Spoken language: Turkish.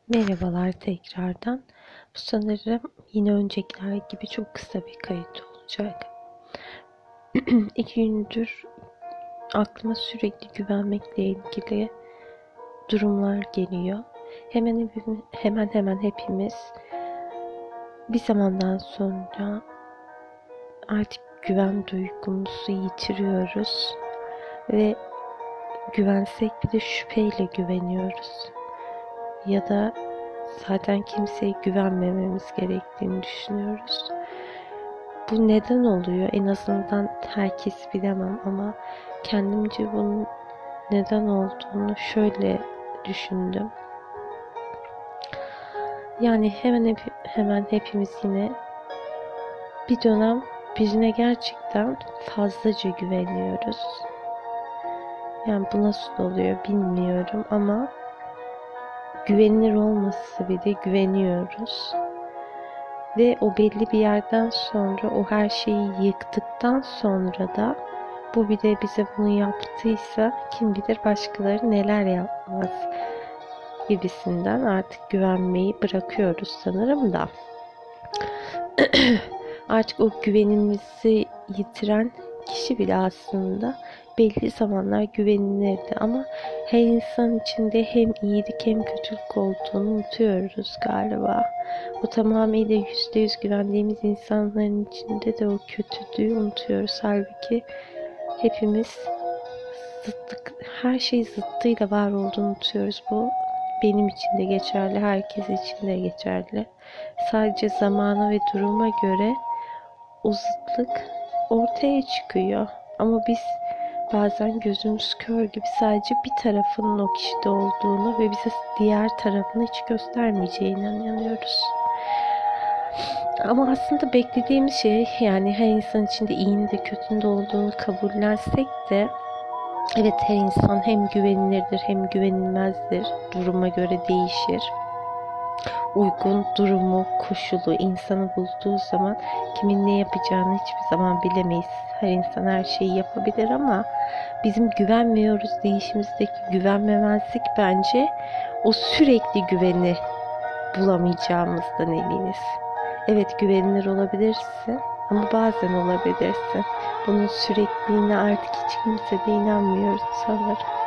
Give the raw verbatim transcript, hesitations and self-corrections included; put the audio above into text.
Merhabalar tekrardan. Bu sanırım yine öncekiler gibi çok kısa bir kayıt olacak. İki gündür aklıma sürekli güvenmekle ilgili durumlar geliyor. Hemen hemen hemen hepimiz bir zamandan sonra artık güven duygumuzu yitiriyoruz ve güvensek bile şüpheyle güveniyoruz. Ya da zaten kimseye güvenmememiz gerektiğini düşünüyoruz. Bu neden oluyor? En azından herkes bilemem ama kendimce bunun neden olduğunu şöyle düşündüm. Yani hemen hep, hemen hepimiz yine bir dönem birine gerçekten fazlaca güveniyoruz. Yani bu nasıl oluyor bilmiyorum ama güvenilir olması bile güveniyoruz. Ve o belli bir yerden sonra o her şeyi yıktıktan sonra da bu bir de bize bunu yaptıysa kim bilir başkaları neler yapmaz gibisinden artık güvenmeyi bırakıyoruz sanırım da. Artık o güvenimizi yitiren kişi bile aslında belli zamanlar güvenilirdi ama her insan içinde hem iyilik hem kötülük olduğunu unutuyoruz galiba. O tamamıyla yüzde yüz güvendiğimiz insanların içinde de o kötülüğü unutuyoruz. Halbuki hepimiz zıtlık, her şey zıttıyla var olduğunu unutuyoruz. Bu benim için de geçerli, herkes için de geçerli. Sadece zamana ve duruma göre o zıtlık ortaya çıkıyor. Ama biz bazen gözümüz kör gibi sadece bir tarafının o kişide olduğunu ve bize diğer tarafını hiç göstermeyeceğine inanıyoruz. Ama aslında beklediğimiz şey, yani her insan içinde iyinin de kötünün de olduğunu kabullensek de evet, her insan hem güvenilirdir hem güvenilmezdir. Duruma göre değişir. Uygun durumu, koşulu, insanı bulduğu zaman kimin ne yapacağını hiçbir zaman bilemeyiz. Her insan her şeyi yapabilir ama bizim güvenmiyoruz deyişimizdeki güvenmemezlik bence o sürekli güveni bulamayacağımızdan eminiz. Evet, güvenilir olabilirsin ama bazen olabilirsin. Bunun sürekliliğine artık hiç kimse de inanmıyoruz sanırım.